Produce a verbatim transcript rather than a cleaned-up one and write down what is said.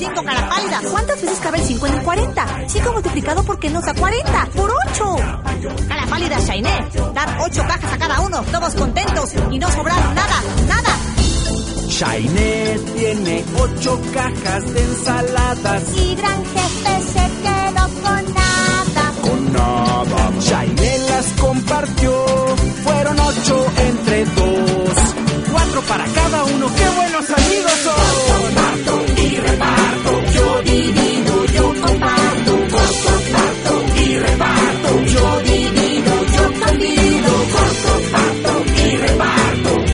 cinco cara pálida. ¿Cuántas veces cabe el cinco en el cuarenta? cinco multiplicado por qué nos da cuarenta. ¡Por ocho! Cara pálida, Shainé. Dar ocho cajas a cada uno, todos contentos y no sobrar nada, nada. Shainé tiene ocho cajas de ensaladas y Gran Jefe se quedó con nada.